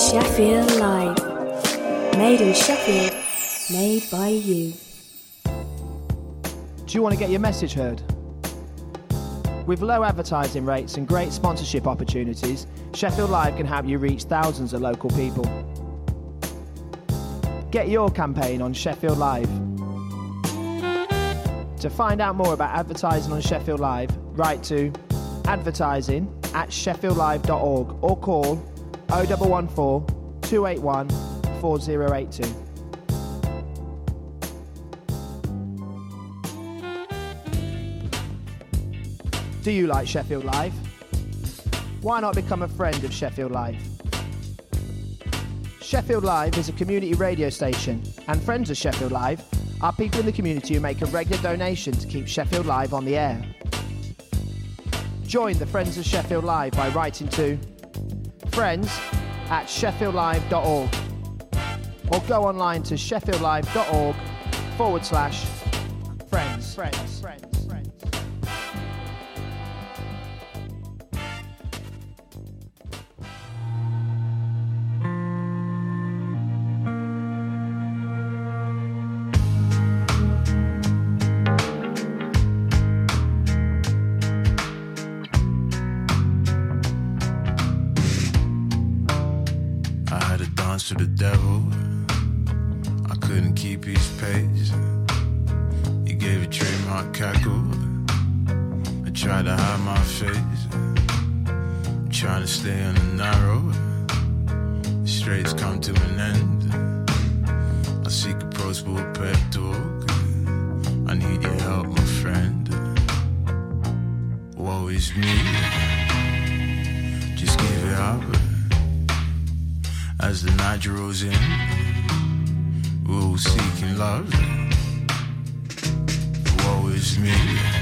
Sheffield Live. Made in Sheffield, made by you. Do you want to get your message heard? With low advertising rates and great sponsorship opportunities, Sheffield Live can help you reach thousands of local people. Get your campaign on Sheffield Live. To find out more about advertising on Sheffield Live, write to advertising@sheffieldlive.org or call 0114 281 4082. Do you like Sheffield Live? Why not become a friend of Sheffield Live? Sheffield Live is a community radio station, and friends of Sheffield Live are people in the community who make a regular donation to keep Sheffield Live on the air. Join the Friends of Sheffield Live by writing to friends@sheffieldlive.org or go online to sheffieldlive.org/friends. To the devil, I couldn't keep his pace. He gave a trademark cackle. I tried to hide my face. I'm trying to stay on the narrow. The straight's come to an end. I seek approach for a pep talk. I need your help, my friend. Woe is me. Just give it up. As the night draws in, we're all seeking love. Woe is me.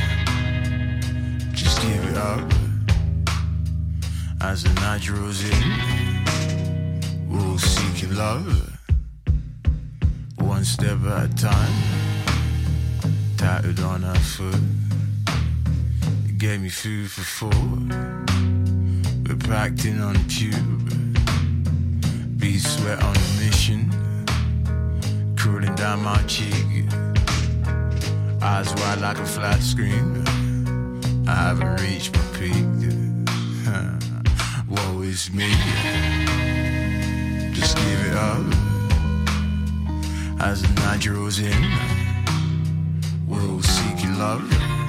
Just give it up. As the night draws in, we're all seeking love. One step at a time, tattooed on her foot. It gave me food for thought. We're packed in on the tube. Be sweat on a mission, cooling down my cheek. Eyes wide like a flat screen. I haven't reached my peak. Woe is me. Just give it up. As the night draws in, we're all seeking love.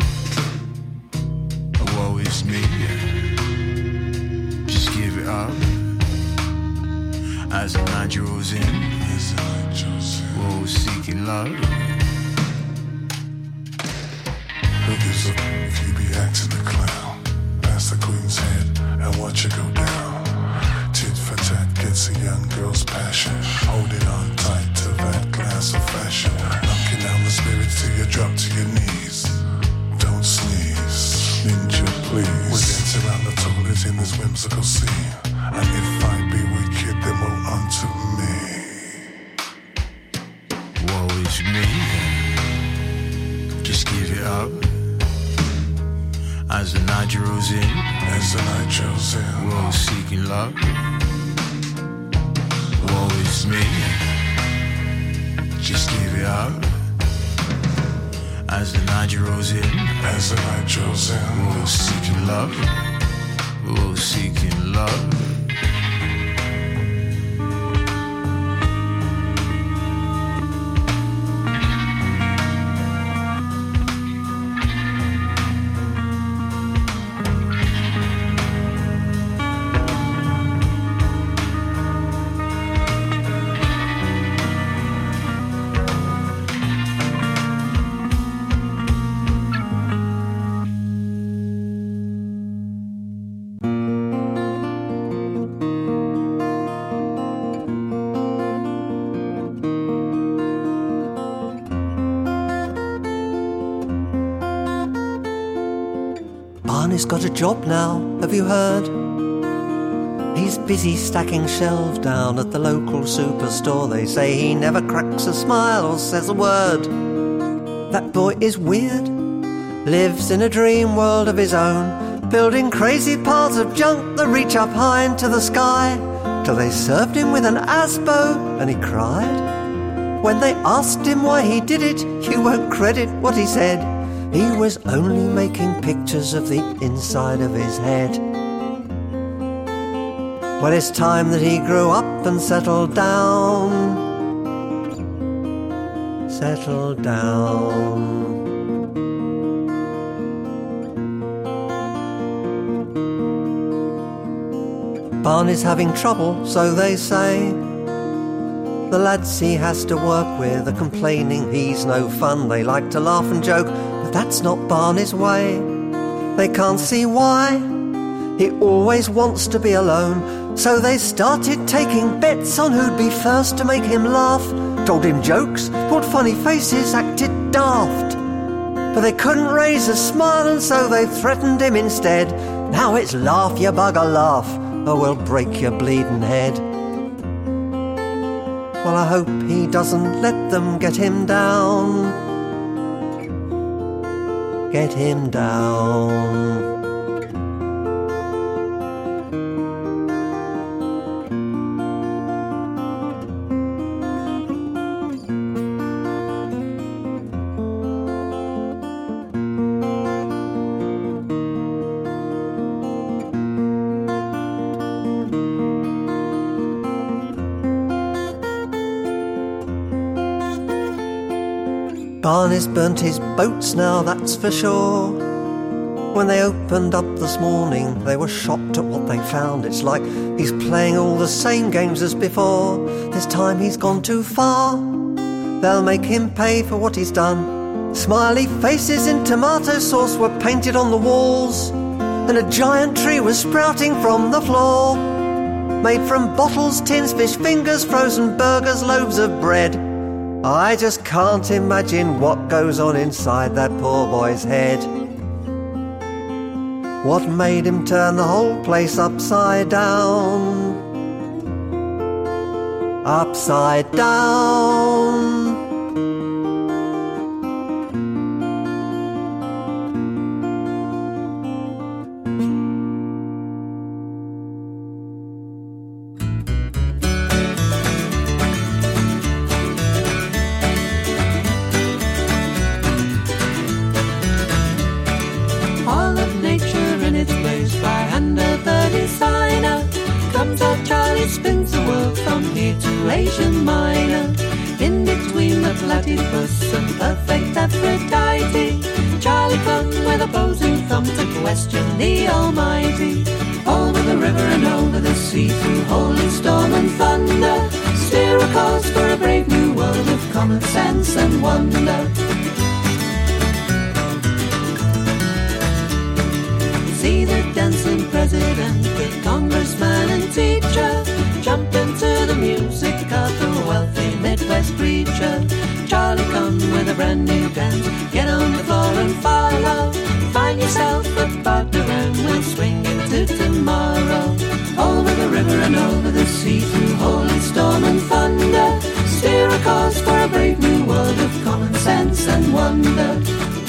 Woe is me. Just give it up. As the night draws in, we're all seeking love. Who gives up if you be acting a clown? Pass the queen's head and watch her go down. Tit for tat gets a young girl's passion. Holding on tight to that glass of fashion. Knocking down the spirits till you drop to your knees. Don't sneeze, ninja please. We dance around the toilet in this whimsical scene. And if I be wicked, then woe unto me. Woe is me. Just give it up. As the night draws in, we're all seeking love. Woe is me. Just give it up. As the night draws in, we're all seeking love. We're all seeking love. Barney's got a job now, have you heard? He's busy stacking shelves down at the local superstore. They say he never cracks a smile or says a word. That boy is weird, lives in a dream world of his own, building crazy piles of junk that reach up high into the sky. till they served him with an asbo and he cried. When they asked him why he did it, you won't credit what he said. He was only making pictures of the inside of his head. Well, it's time that he grew up and settled down. Settled down. Barney's having trouble, so they say. The lads he has to work with are complaining he's no fun. They like to laugh and joke, but that's not Barney's way. They can't see why. He always wants to be alone. So they started taking bets on who'd be first to make him laugh. Told him jokes, pulled funny faces, acted daft. But they couldn't raise a smile, and so they threatened him instead. Now it's laugh, you bugger, laugh, or we'll break your bleeding head. Well, I hope he doesn't let them get him down. Get him down. Barney's burnt his boats now, that's for sure. When they opened up this morning, they were shocked at what they found. It's like he's playing all the same games as before. This time he's gone too far. They'll make him pay for what he's done. Smiley faces in tomato sauce were painted on the walls, and a giant tree was sprouting from the floor. Made from bottles, tins, fish fingers, frozen burgers, loaves of bread. I just can't imagine what goes on inside that poor boy's head. What made him turn the whole place upside down? Upside down. Spins the world from here to Asia Minor. In between the platypus and perfect Aphrodite, Charlie come with a posing thumb to question the Almighty. Over the river and over the sea, through holy storm and thunder, steer a course for a brave new world of common sense and wonder. See the dancing president with congressman and teacher, jump into the music of the wealthy Midwest preacher. Charlie come with a brand new dance, get on the floor and follow. Find yourself a partner and we'll swing into tomorrow. Over the river and over the sea, through holy storm and thunder, steer a course for a brave new world of common sense and wonder.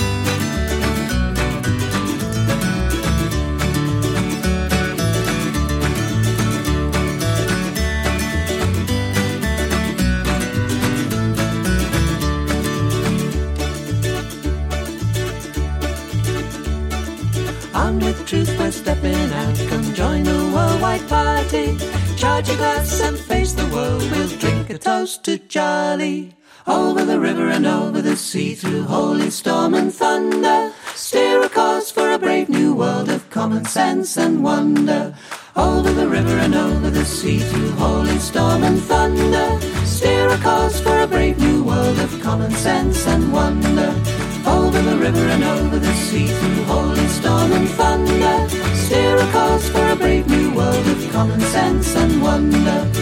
Truth, we're stepping out, come join the worldwide party. Charge your glass and face the world, we'll drink a toast to Charlie. Over the river and over the sea, through holy storm and thunder, steer a course for a brave new world of common sense and wonder. Over the river and over the sea, through holy storm and thunder, steer a course for a brave new world of common sense and wonder. Over the river and over the sea, through holy storm and thunder, steer a course for a brave new world of common sense and wonder.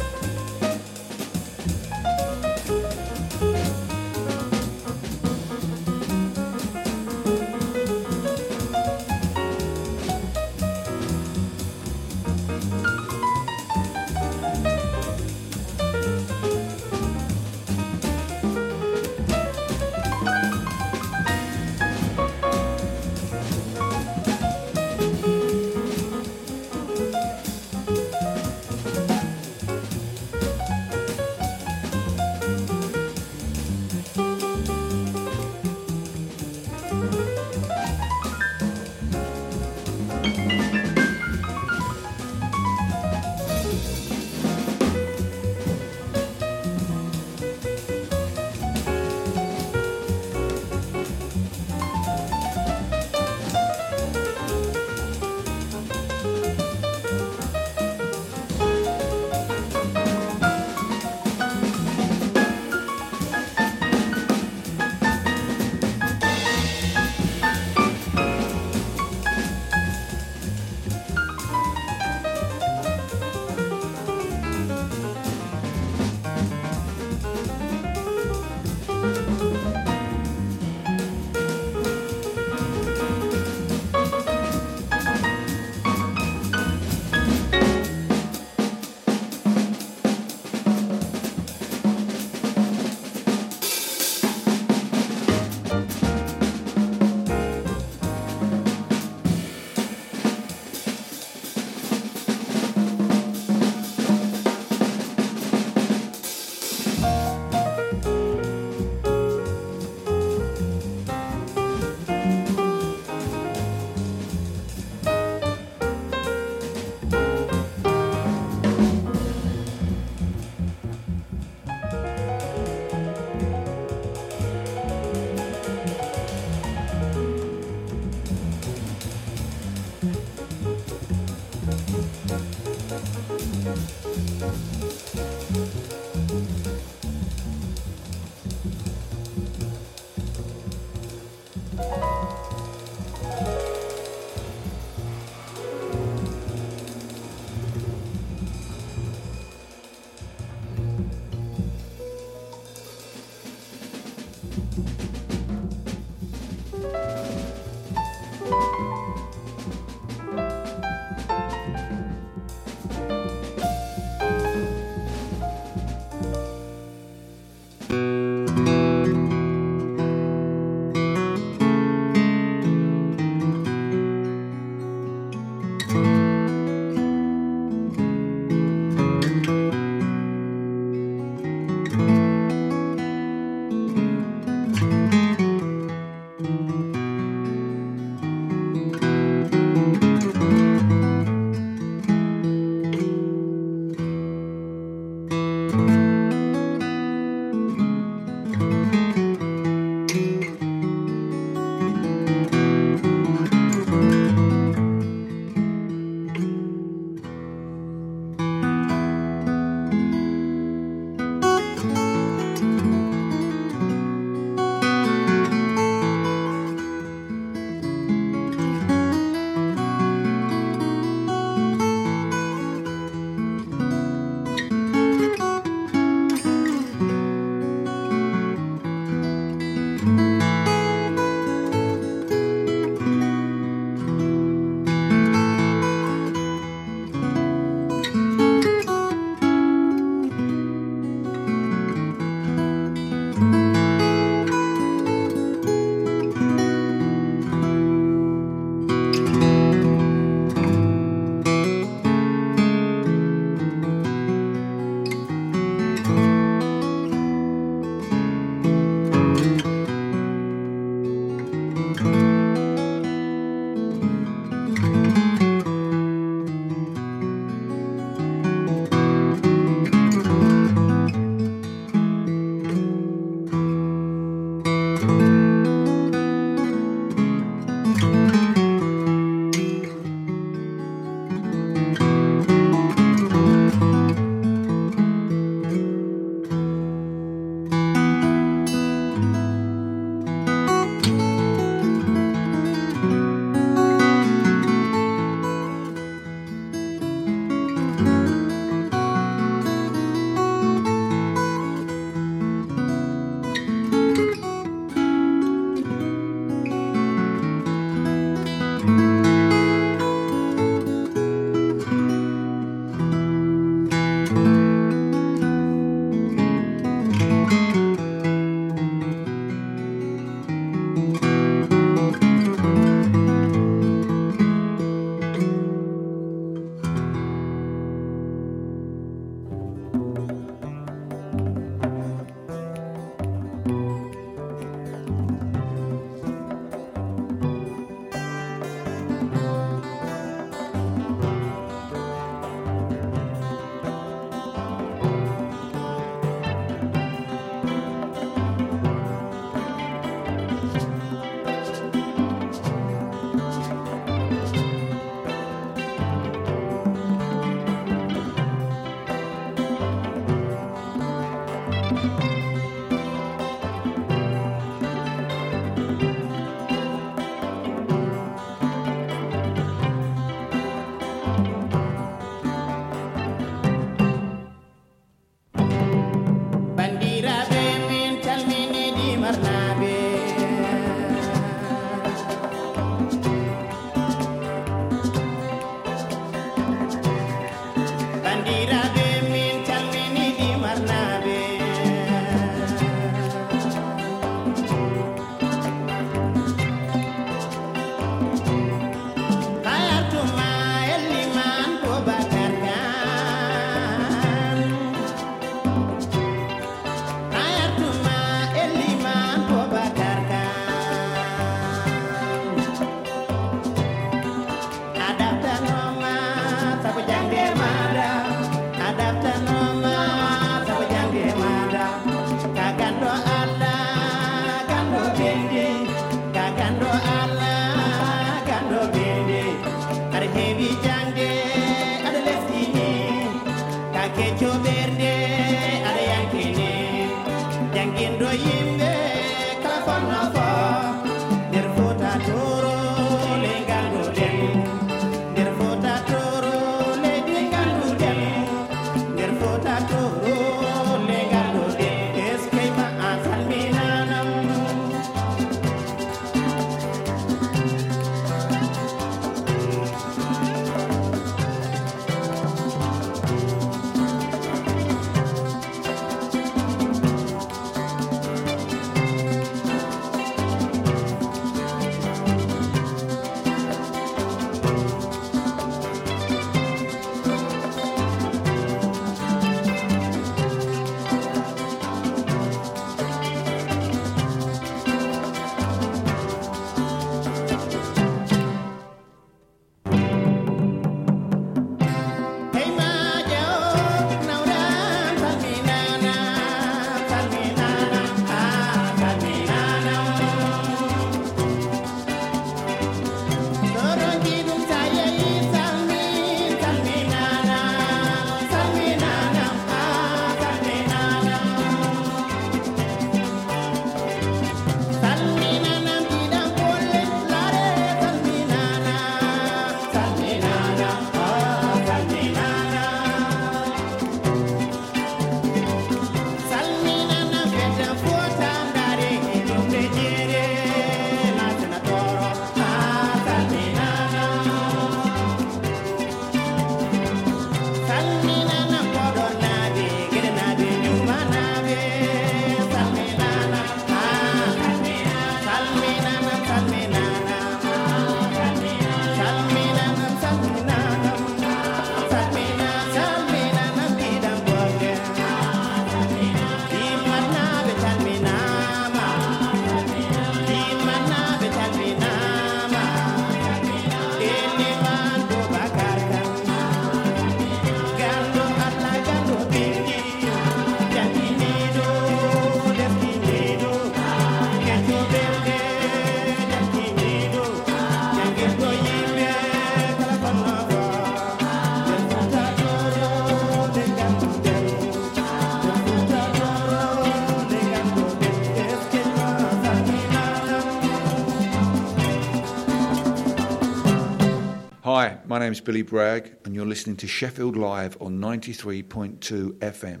name's Billy Bragg, and you're listening to Sheffield Live on 93.2 FM.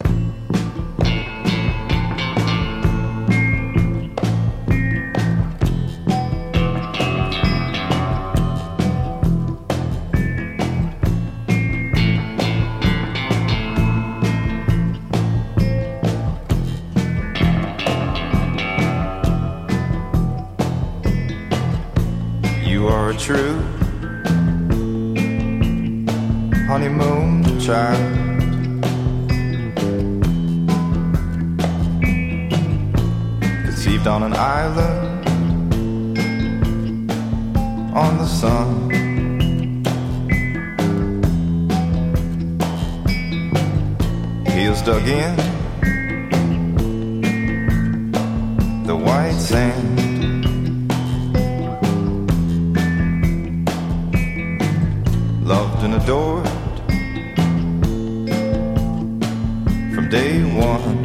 You are a true honeymoon child, conceived on an island on the sun. Heels dug in the white sand, loved and adored from day one.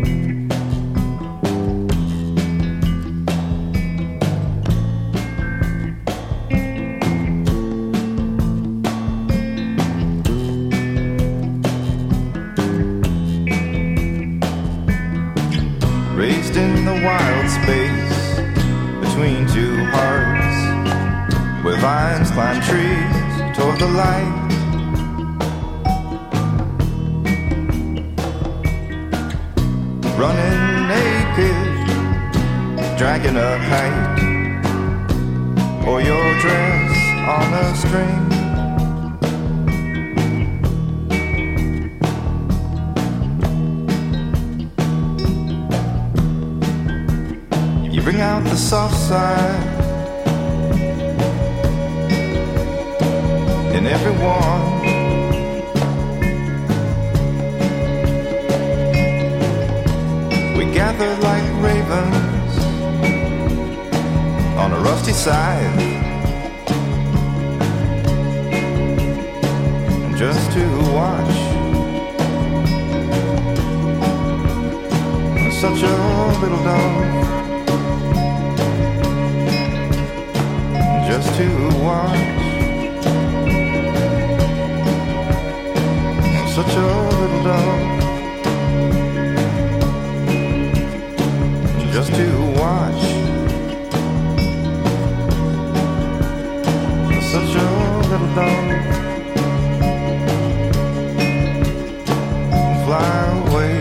Raised in the wild space between two hearts, where vines climb trees toward the light. Running naked, dragging a kite, or your dress on a string. You bring out the soft side in everyone. We gather like ravens on a rusty side, just to watch such a little dog, just to watch such a little dog, just to watch such a little dog fly away.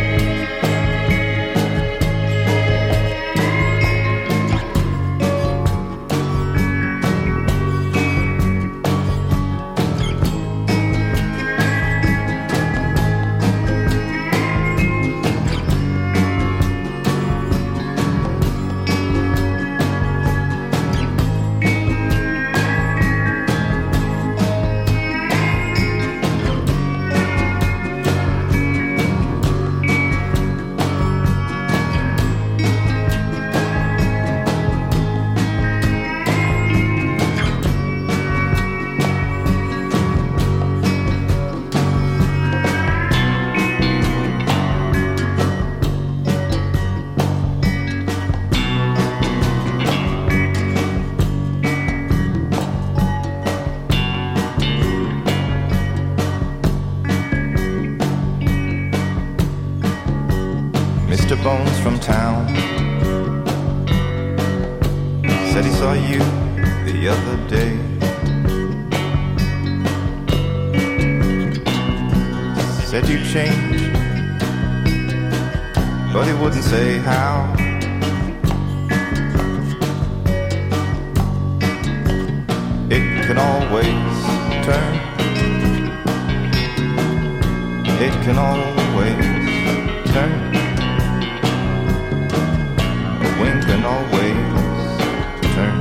Mr. Bones from town said he saw you the other day. Said you changed, but he wouldn't say how. It can always turn, it can always turn. Wind can always turn.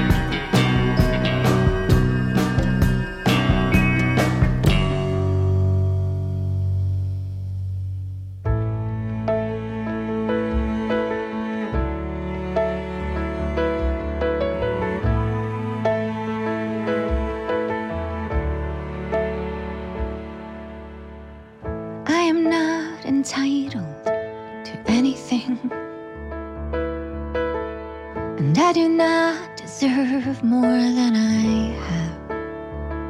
I am not entitled to anything, and I do not deserve more than I have.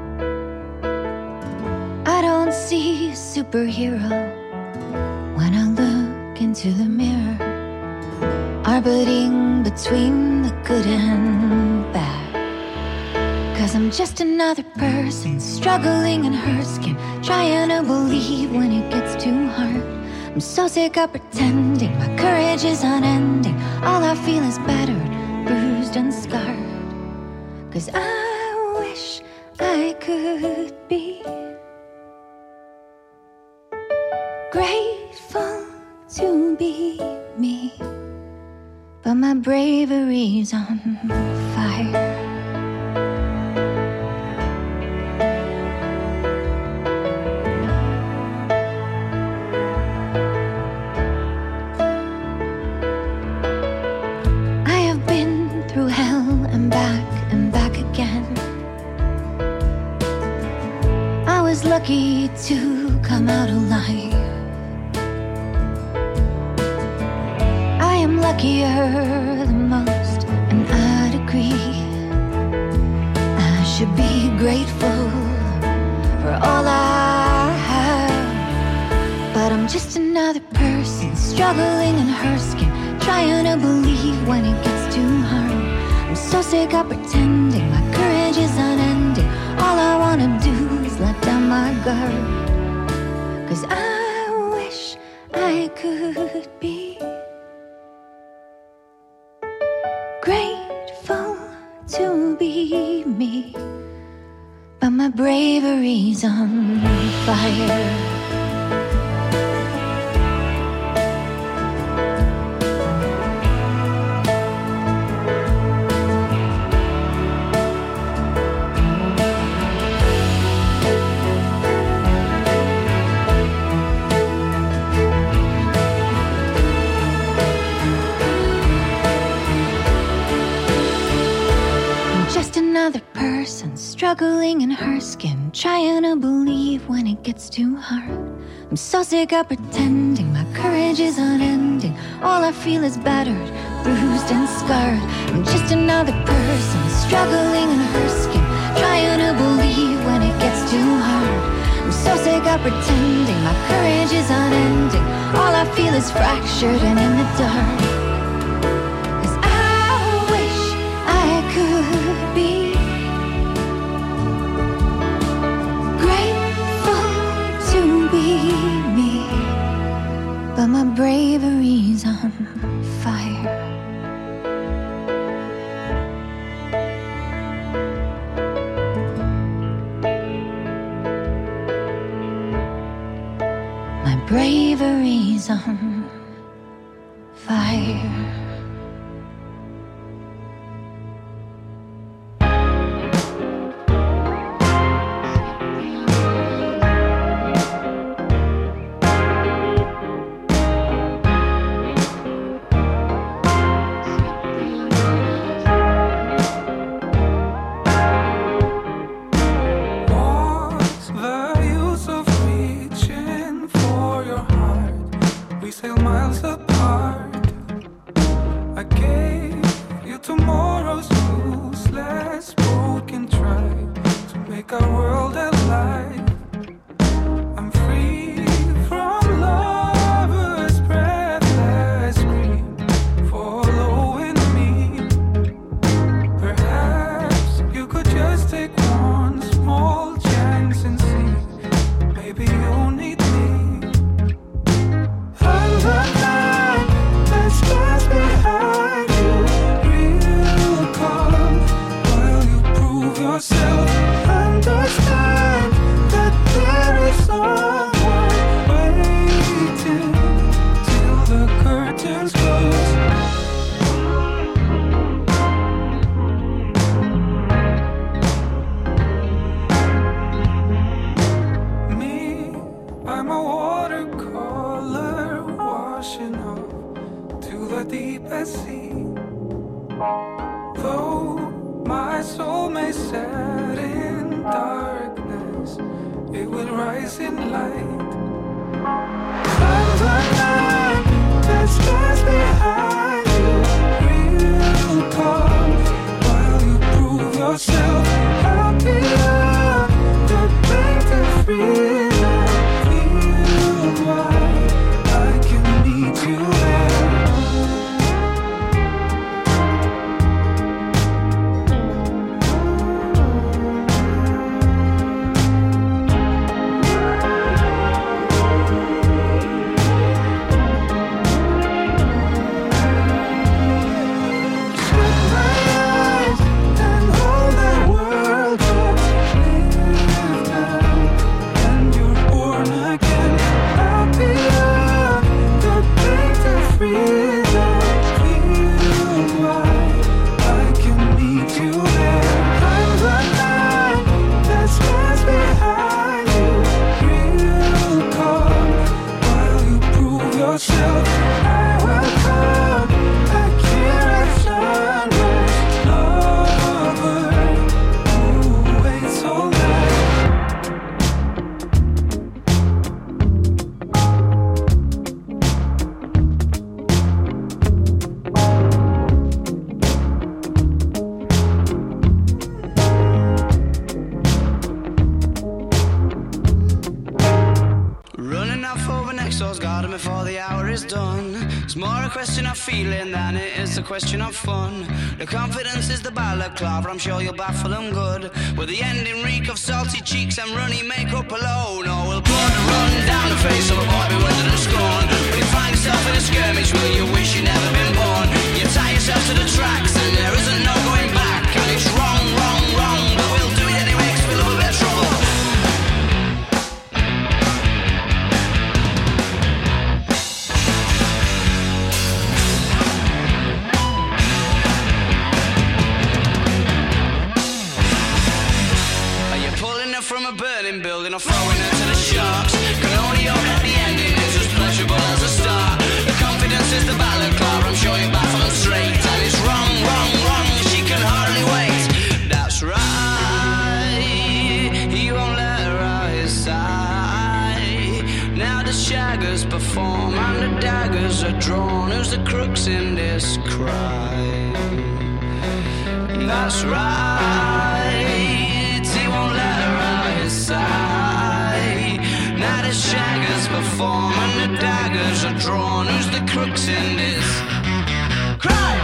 don't see a superhero when I look into the mirror, orbiting between the good and bad. 'Cause I'm just another person struggling in her skin, trying to believe when it gets too hard. I'm so sick of pretending my courage is unending. All I feel is battered, bruised and scarred. 'Cause I wish I could be grateful to be me, but my bravery's on fire. I have been through hell and back again. I was lucky to come out alive. I am luckier than most, and I'd agree. I should be grateful for all I have, but I'm just another person struggling in her skin, trying to believe when it gets too hard. I'm so sick of pretending my courage is unending. All I wanna do is let down my guard. 'Cause I wish I could be grateful to be me, but my bravery's on fire. Another person struggling in her skin, trying to believe when it gets too hard. I'm so sick of pretending my courage is unending. All I feel is battered, bruised and scarred. I'm just another person struggling in her skin, trying to believe when it gets too hard. I'm so sick of pretending my courage is unending. All I feel is fractured and in the dark. 'Cause I wish I could be me, but my bravery's on fire. My bravery's on fire. Yourself, happy love, the pain to free. off over next door's garden before the hour is done. It's more a question of feeling than it is a question of fun. The confidence is the balaclava, I'm sure you'll baffle them good. With the ending reek of salty cheeks and runny makeup alone. Or will blood run down the face of a boy bewildered and scorned. When you find yourself in a skirmish, will you wish you'd never been born? You tie yourself to the tracks and there isn't no going back. And it's wrong, wrong, wrong, but we'll do it anyway 'cause we love a bit of trouble. From a burning building or throwing her to the sharks. Can only hope that the ending is as pleasurable as the start. The confidence is the balaclava, I'm sure you baffle them straight. And it's wrong, wrong, wrong, she can hardly wait. That's right, he won't let her out his side. Now the shaggers perform and the daggers are drawn. Who's the crooks in this crime? That's right, he won't let her out his side. Now the shaggers perform and the daggers are drawn. Who's the crooks in this crime?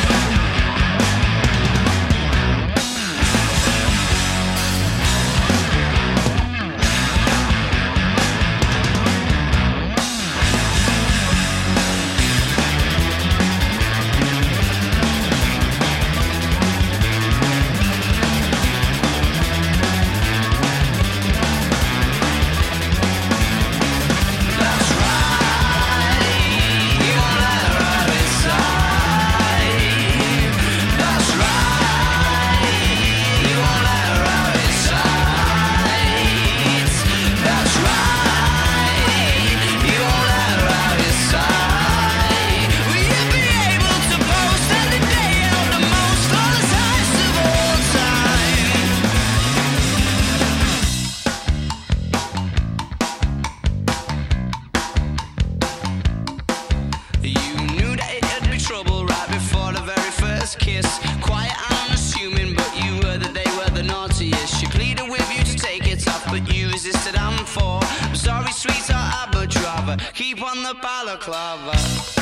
Keep on the balaclava.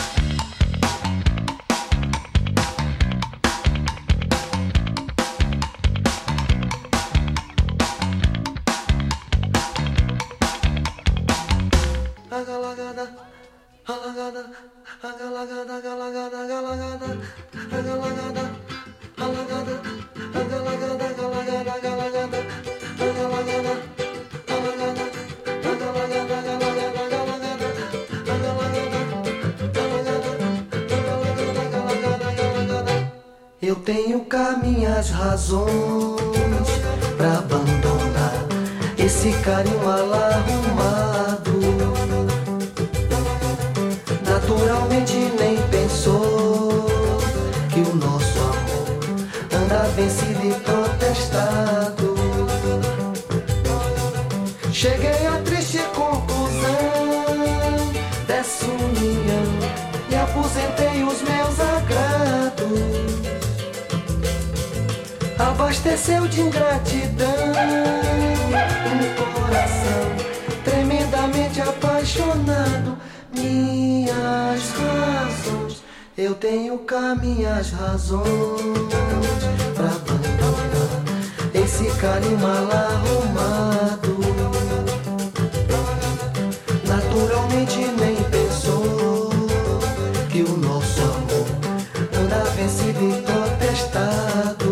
Eu tenho cá minhas razões pra abandonar esse carinho mal arrumado. Naturalmente nem pensou que o nosso amor anda vencido e protestado. Cheguei à triste conclusão dessa união e aposentei os meus agrados. Abasteceu de ingratidão um coração tremendamente apaixonado. Minhas razões, eu tenho cá minhas razões pra abandonar esse carinho mal arrumado. Naturalmente nem pensou que o nosso amor anda vencido e protestado.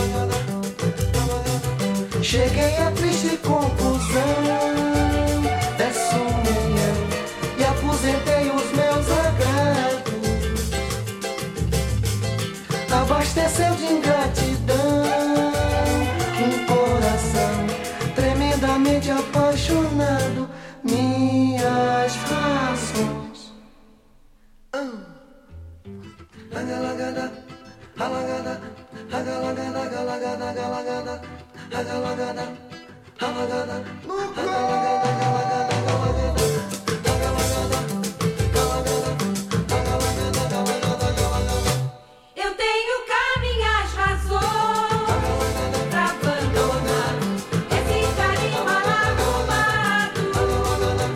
Cheguei à triste conclusão dessa união e aposentei os meus agrados. Abasteceu de ingratidão um coração tremendamente apaixonado. Minhas razões. Agalagada, alagada, agalagada, agalagada, agalagada. Agalagada, agalagada, agalagada, agalagada, agalagada. Eu tenho cá minhas razões pra abandonar esse carinho mal arrumado.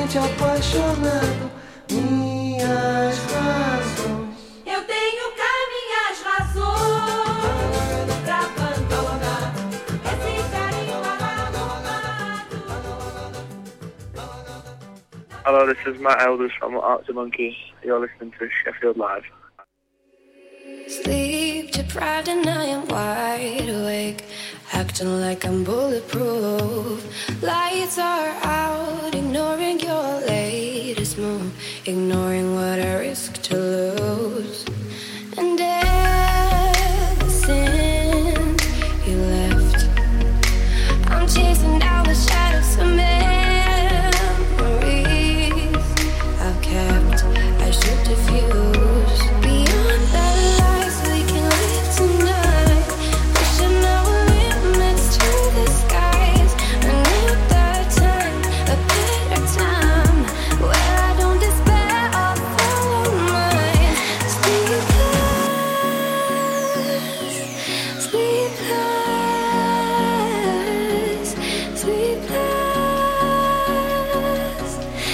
loucamente apaixonado. Minhas razões. Eu tenho cá minhas razões pra abandonar esse carinho amado. Hello, this is Matt Elders from Arctic Monkey. You're listening to Sheffield Live. Sleep deprived and I am wide awake, acting like I'm bulletproof. Lights are out, ignoring your latest move, ignoring what I risk to lose. And ever since you left, I'm chasing down the shadows of memories I've kept. I should diffuse beyond the lies we can live tonight. Pushing our limits to the skies. Another time, a better time, where I don't despair or follow mine. Sleepless, sleepless, sleepless,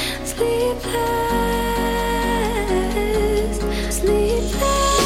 sleepless, sleepless,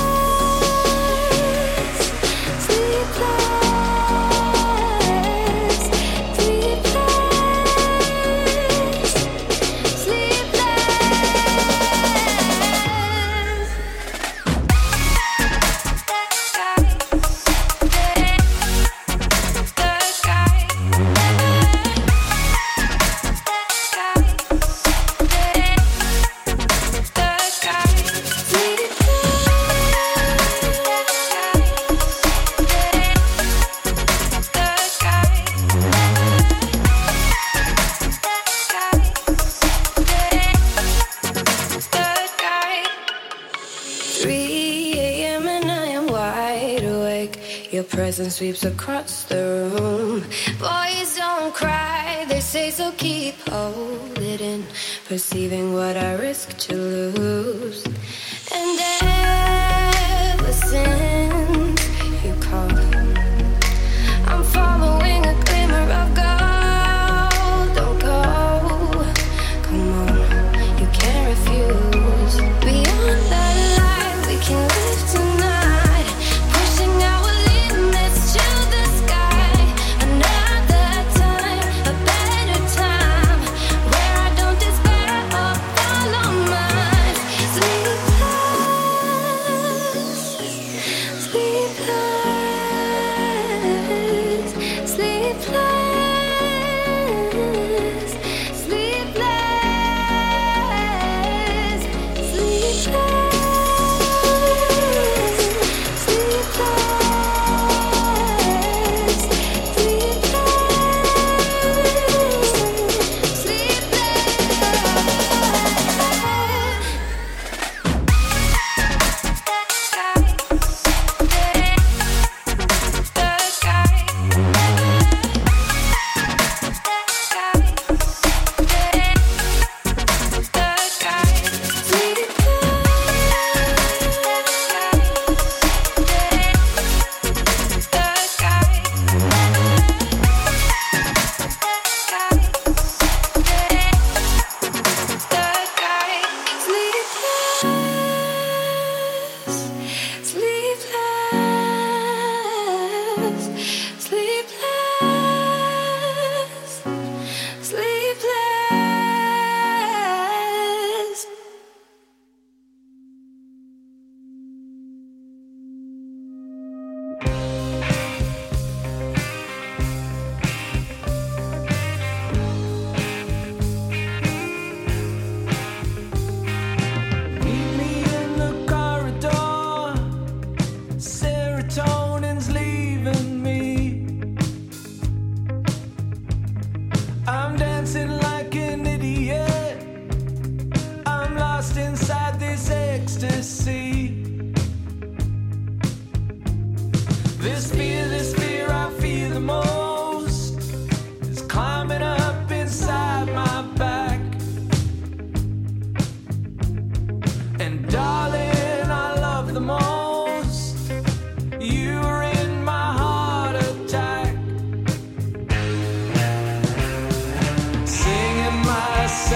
Your presence sweeps across the room. Boys don't cry, they say, so keep holding in, perceiving what I risk to lose. And ever since you called, I'm following a glimmer of gold. Don't go, come on, you can't refuse. Beyond the light, we can live tonight, pushing our limits to the sky. Another time, a better time, where I don't despair or follow mine. Sleep.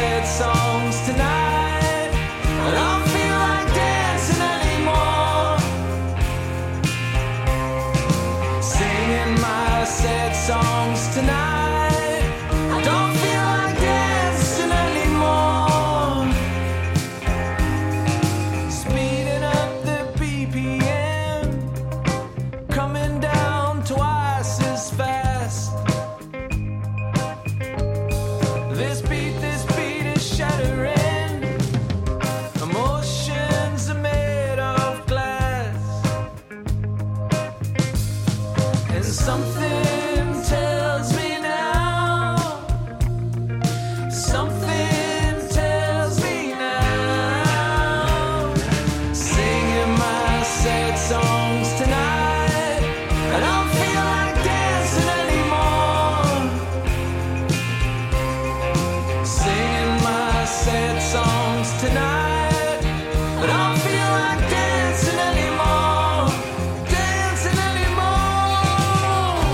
sad songs tonight. I don't feel like dancing anymore. Singing my sad songs tonight. I don't feel like dancing anymore. Speeding up the BPM, coming down twice as fast. This beat is shattering. Emotions are made of glass. And something tells me now. Something tells me now. Singing my sad songs tonight. I don't feel like dancing anymore. Singing my sad songs tonight. I don't feel like dancing anymore. Dancing anymore.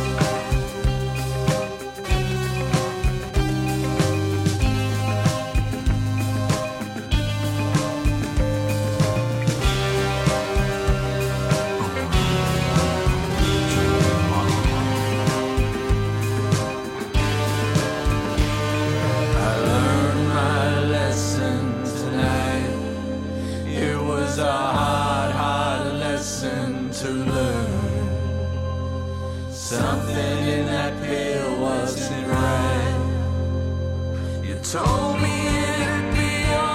I learned my lesson tonight. It was a hard, hard lesson to learn. Something in that pill wasn't right. You told me it'd be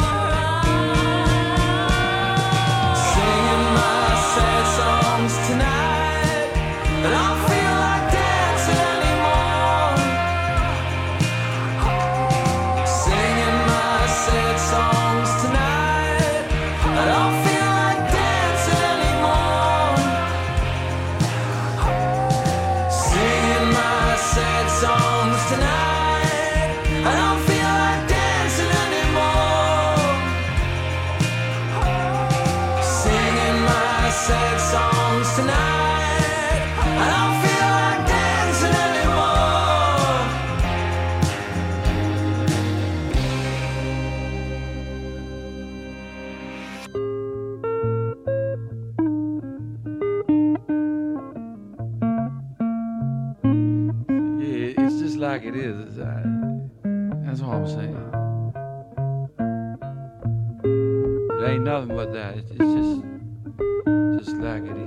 alright. Singing my sad songs tonight. I don't feel like dancing anymore. Singing my sad songs tonight. I don't feel like dancing anymore. Singing my sad songs tonight. I don't feel like dancing anymore. Singing my sad songs tonight. I don't feel like dancing anymore. Yeah, it's just like it is. That's all I'm saying. There ain't nothing but that. It's just like it is.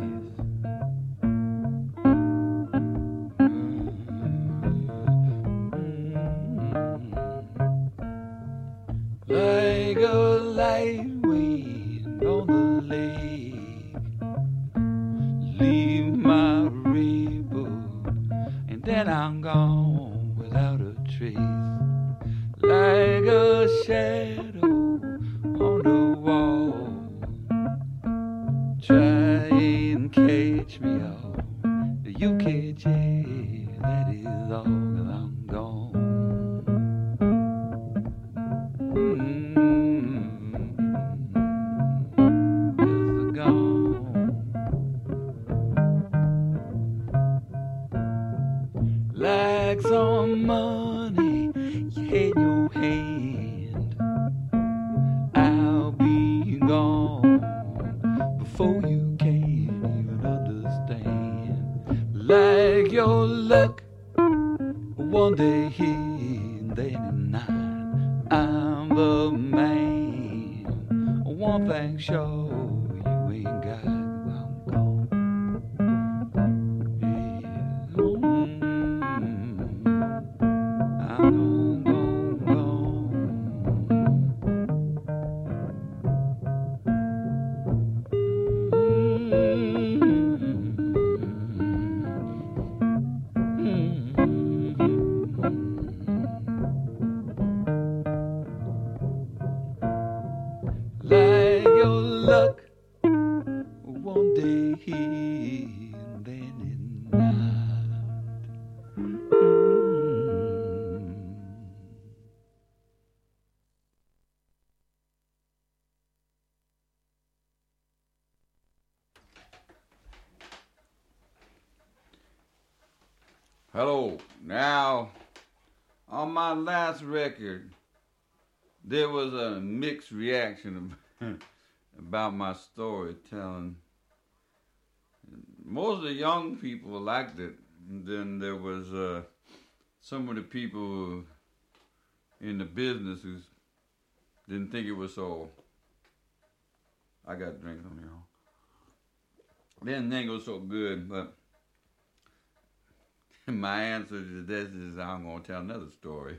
Like a light wind on the lake, leave my reboot, and then I'm gone without a trace. Like a shadow on the wall, try and catch me all. You catch it, that is all, 'cause I'm gone. Just gone. Like some money you had in your hand, I'll be gone before you can even understand. Like your luck, one day here and then at night, I'm the man. One thing sure, you ain't got, I'm gone. Yeah. I'm gone. Like your luck, one day here and then at night. Hello. Now, on my last record, there was a mixed reaction about my storytelling. Most of the young people liked it. And then there was some of the people in the business who didn't think it was so. I got drinks on me, y'all. They didn't think it was so good, but my answer to this is I'm going to tell another story.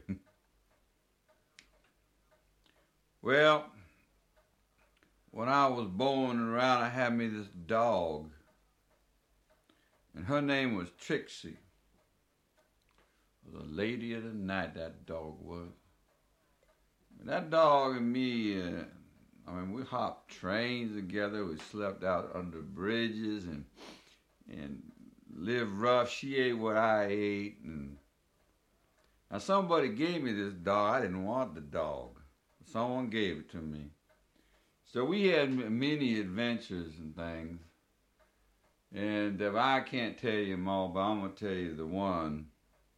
Well, when I was born around, I had me this dog. And her name was Trixie. It was a lady of the night, that dog was. And that dog and me, we hopped trains together. We slept out under bridges and lived rough. She ate what I ate. And now somebody gave me this dog. I didn't want the dog. Someone gave it to me. So we had many adventures and things. And if I can't tell you them all, but I'm going to tell you the one.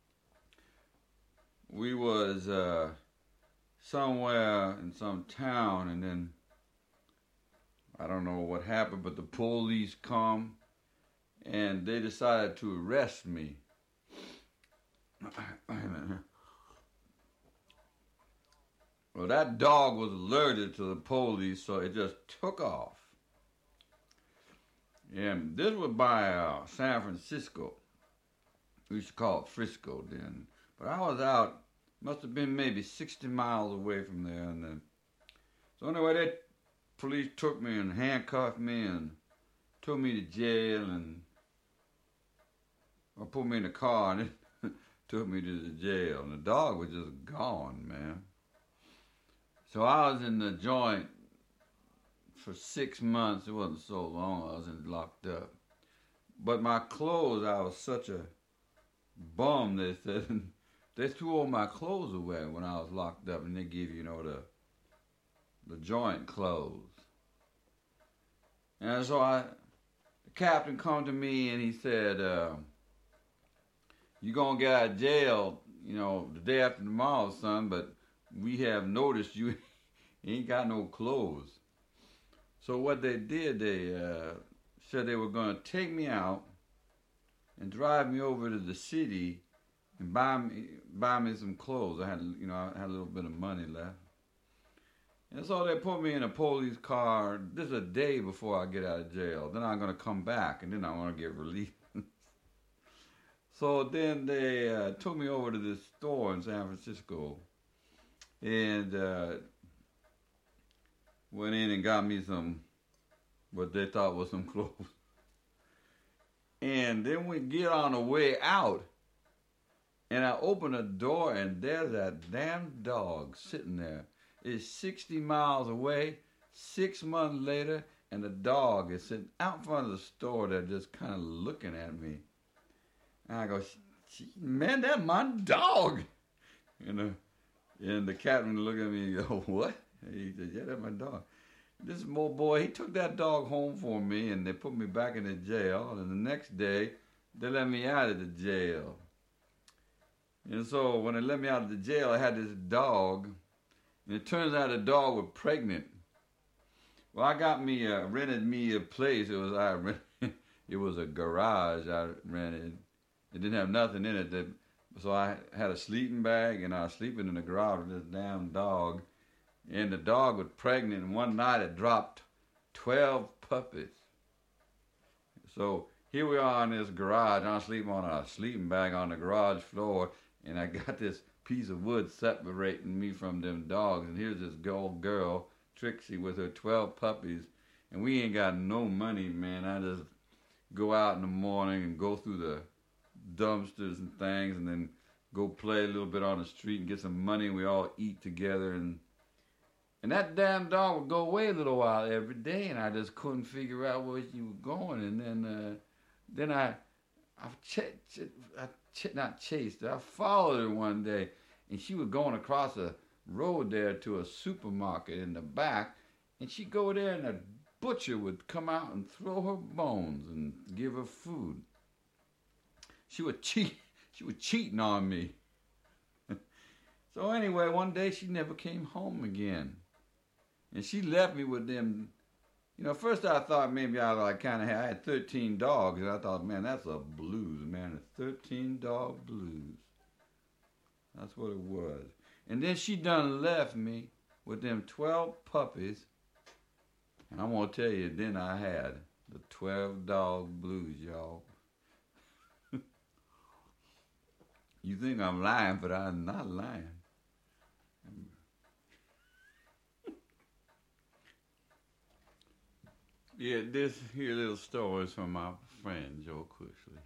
We was somewhere in some town, and then I don't know what happened, but the police come, and they decided to arrest me. Well, that dog was alerted to the police, so it just took off. And this was by San Francisco. We used to call it Frisco then. But I was out, must have been maybe 60 miles away from there. And then, so anyway, the police took me and handcuffed me and took me to jail or put me in the car and it took me to the jail. And the dog was just gone, man. So I was in the joint for 6 months. It wasn't so long. I was locked up. But my clothes, I was such a bum, they said. They threw all my clothes away when I was locked up, and they give you, the joint clothes. And so the captain come to me and he said, "You gonna get out of jail, the day after tomorrow, son, but we have noticed you ain't got no clothes." So what they did, they said they were going to take me out and drive me over to the city and buy me some clothes. I had a little bit of money left. And so they put me in a police car. This is a day before I get out of jail. Then I'm going to come back, and then I want to get released. So then they took me over to this store in San Francisco and went in and got me some, what they thought was some clothes. And then we get on the way out, and I open the door, and there's that damn dog sitting there. It's 60 miles away, 6 months later, and the dog is sitting out in front of the store there just kind of looking at me. And I go, "Man, that's my dog." And the captain looked at me and go, "What?" He said, "Yeah, that's my dog." This small boy, he took that dog home for me, and they put me back in the jail. And the next day, they let me out of the jail. And so when they let me out of the jail, I had this dog, and it turns out the dog was pregnant. Well, I got me rented me a place. It was a garage I rented. It didn't have nothing in it. So I had a sleeping bag, and I was sleeping in the garage with this damn dog. And the dog was pregnant, and one night it dropped 12 puppies. So here we are in this garage. I'm sleeping on a sleeping bag on the garage floor, and I got this piece of wood separating me from them dogs. And here's this old girl, Trixie, with her 12 puppies, and we ain't got no money, man. I just go out in the morning and go through the dumpsters and things, and then go play a little bit on the street and get some money, and we all eat together. And that damn dog would go away a little while every day, and I just couldn't figure out where she was going. And then I followed her one day, and she was going across the road there to a supermarket in the back, and she'd go there, and a butcher would come out and throw her bones and give her food. She was cheating on me. So anyway, one day she never came home again. And she left me with them. You know, first I thought maybe I had 13 dogs. And I thought, man, that's a blues, man. A 13 dog blues. That's what it was. And then she done left me with them 12 puppies. And I'm going to tell you, then I had the 12 dog blues, y'all. You think I'm lying, but I'm not lying. Yeah, this here little story is from my friend Joe Cushly.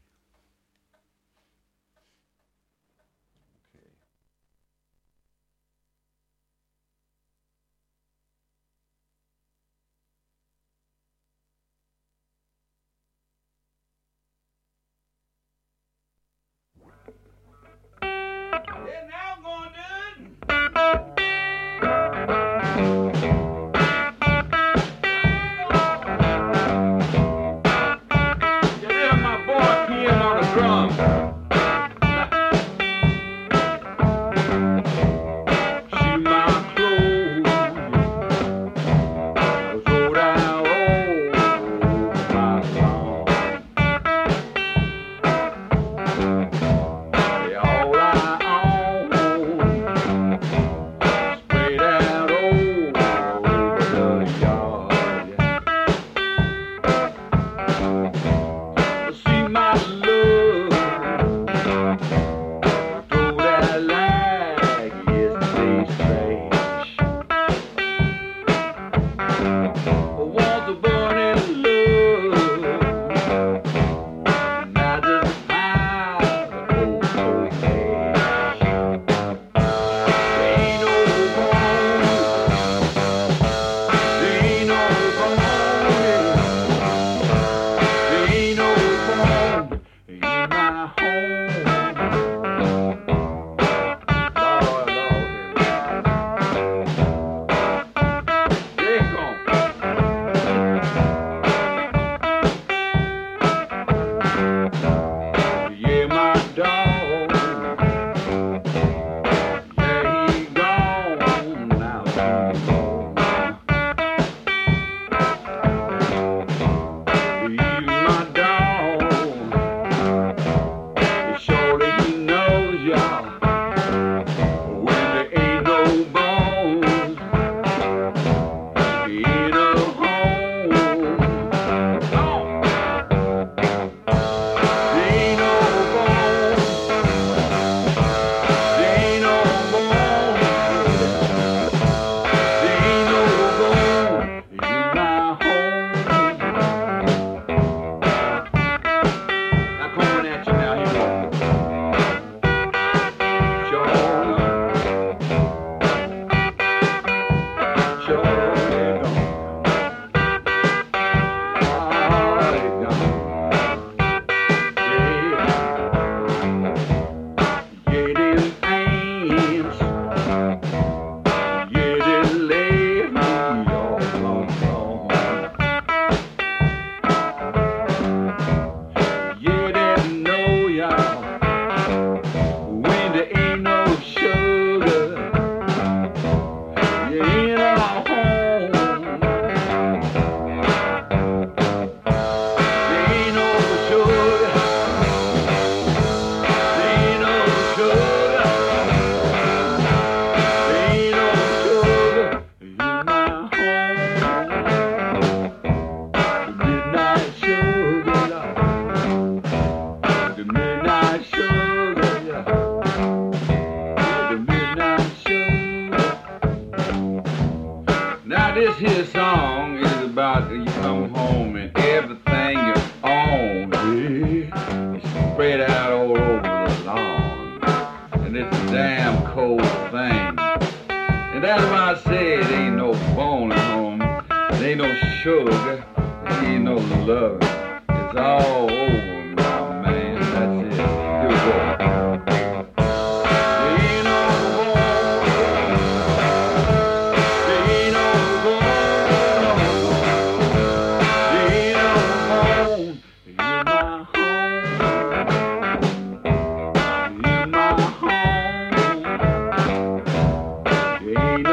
Yeah, now I'm going to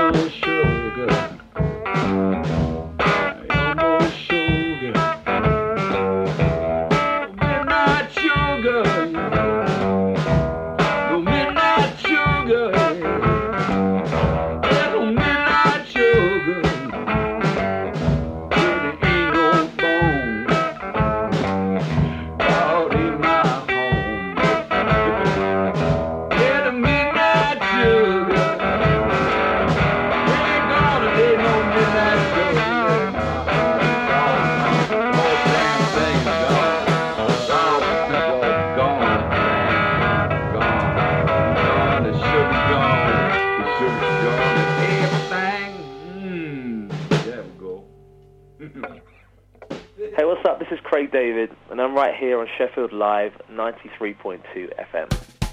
more sugar. You're more sugar. Midnight sugar. Oh, midnight sugar. Yeah, oh, midnight sugar. There ain't no bone out in my home. Yeah, the midnight sugar. Ain't gonna be no midnight sugar. Most damn things gone. All the people gone. Gone. Gone. The sugar's gone. The sugar's gone. And everything. There we go. Hey, what's up? This is Craig David, and I'm right here on Sheffield Live 93.2 FM.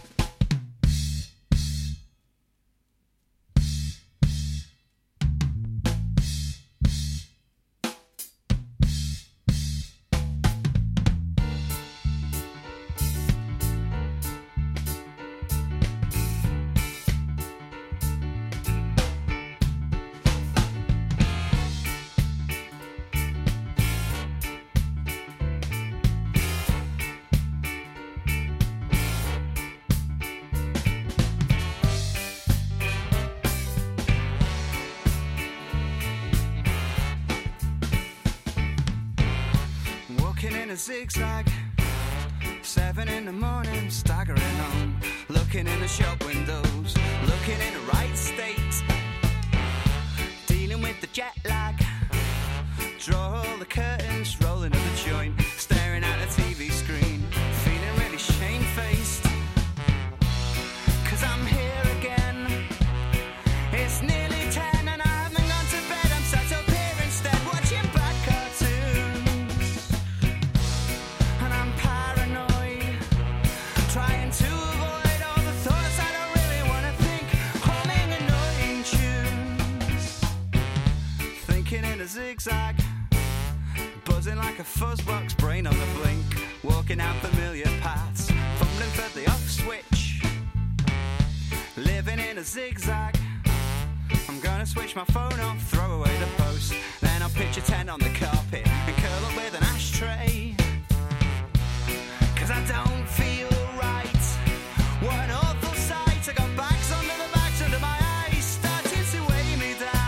Walking in a zigzag, 7 in the morning, staggering home. Looking in the shop windows, looking in the right state. Dealing with the jet lag. Draw all the curtains, rolling up the joint, staring at the TV screen, feeling really shamefaced. 'Cause I'm here again. It's nearly 10 and I haven't gone to bed. I'm sat up here instead, watching bad cartoons. And I'm paranoid, trying to avoid all the thoughts I don't really want to think, humming annoying tunes. Thinking in a zigzag, buzzing like a fuzzbox, brain on the blink, walking out familiar paths, fumbling for the off switch, living in a zigzag. I'm gonna switch my phone off, throw away the post, then I'll pitch a tent on the carpet and curl up with an ashtray.